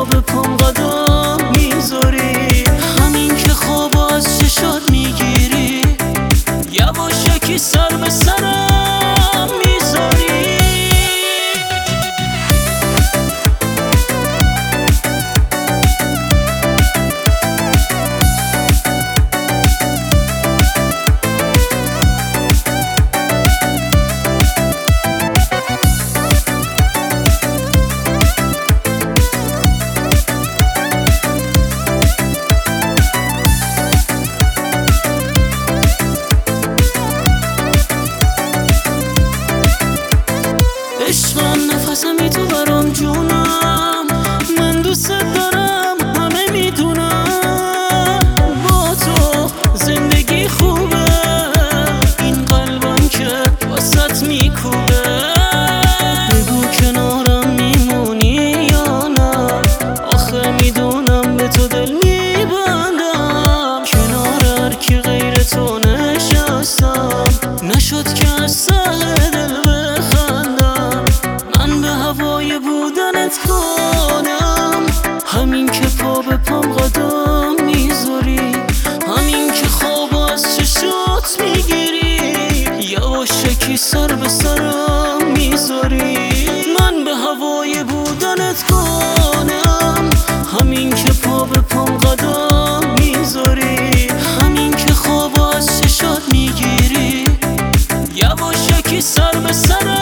پا به پام قدم میذاری، همین که خواب از چشات میگیری، یواشکی سر به سرم میذاری. عشقم نفسمی تو برام جونم، من دوست دارم همه میدونم، با تو زندگی خوبه، این قلبم که واسط میکوبه. بگو کنارم میمونی یا نه، آخه میدونم به تو دل میبندم، کنار هر کی غیر تو نشستم، نشد که از سر دل بخندم، من به هوای بودنت کنم، همین که پا به پام قدم میذاری، همین که خواب از چشات میگیری، یواشکی سر به سرم میذاری، من به هوای بودنت کنم، همین که پا به پام قدم میذاری، همین که خواب از چشات میگیری، یواشکی سر به سرم